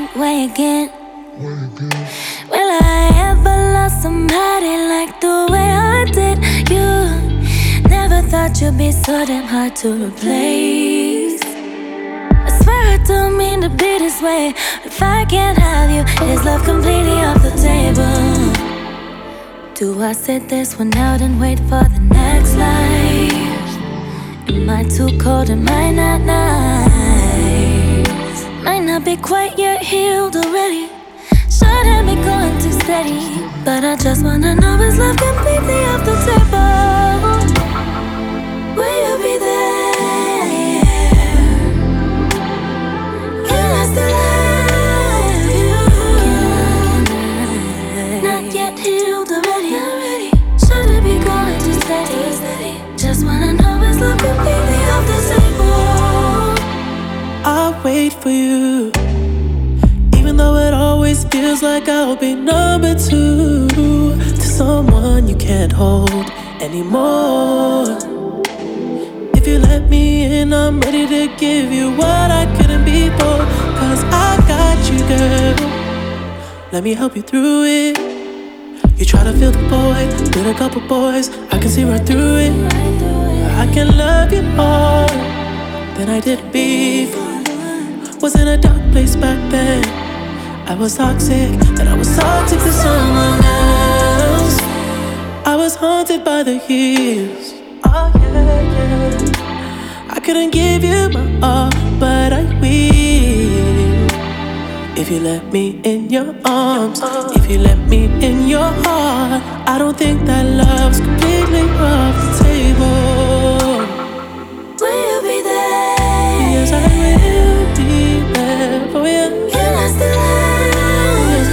way again. Will I ever love somebody like the way I did you? Never thought you'd be so damn hard to replace. I swear I don't mean to be this way. If I can't have you, is love completely off the table? Do I sit this one out and wait for the next life? Am I too cold? Am I not nice? Might not be quite yet healed already. Shouldn't be going too steady. But I just wanna know, is love completely off the table? Will you be there? Can I still love you? Not yet healed already. Shouldn't be going too steady. Just wanna know, is love completely off the table? I'll wait for you, even though it always feels like I'll be number two to someone you can't hold anymore. If you let me in, I'm ready to give you what I couldn't before. Cause I got you, girl. Let me help you through it. You try to fill the void with a couple boys, I can see right through it. I can love you more than I did before. Was in a dark place back then. I was toxic, and I was toxic to someone else. I was haunted by the years. Oh yeah. I couldn't give you my all, but I will. If you let me in your arms, if you let me in your heart, I don't think that love's completely off the table. Will you be there? Yes, I will be there for you. Can I still love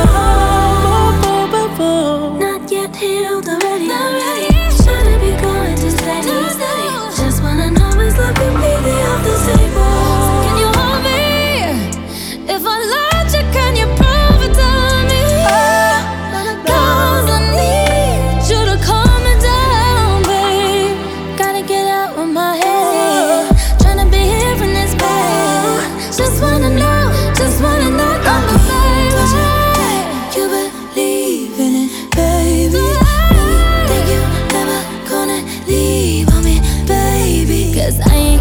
you? Not yet healed already. Shouldn't be going too steady. Just wanna know, is love completely off the table? Can you hold me? If I loved you, can you prove it to me? Cause I need you to calm me down, babe. Gotta get out of my head. Tryna be here in this bed. Just wanna know, I'm a baby. You believe in it, baby. Think you never gonna leave on me, baby. Cause I ain't